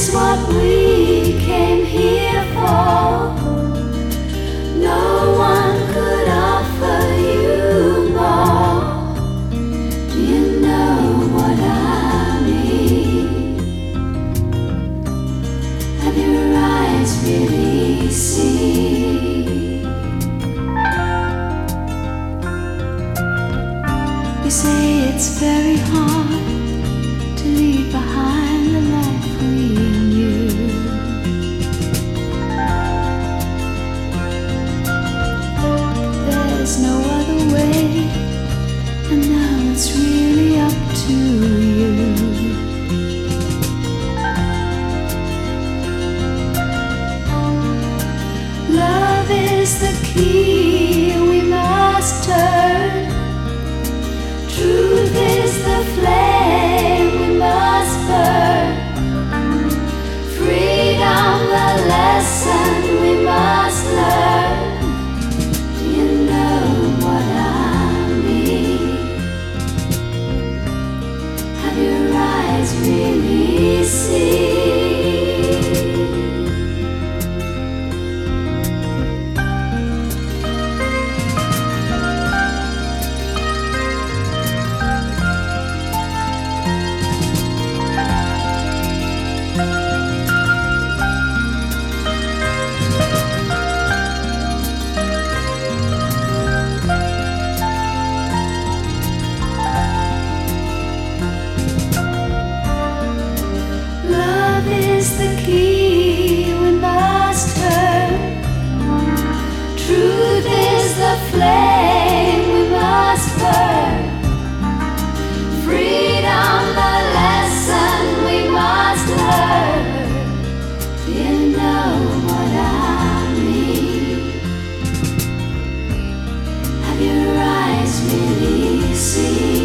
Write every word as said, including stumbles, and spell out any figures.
is what we came here for. No one could offer you more. Do you know what I mean? Have your eyes really seen? You say it's very hard to leave behind the life we knew. There's no other way, and now it's really up to you. Love is the key we must turn. Truth is the flame we must burn. Freedom the lesson we must learn. Do you know what I mean? Have your eyes really seen? Love is the key we must turn. Truth is the flame we must burn. Freedom the lesson we must learn. Do you know what I mean? Have your eyes really seen?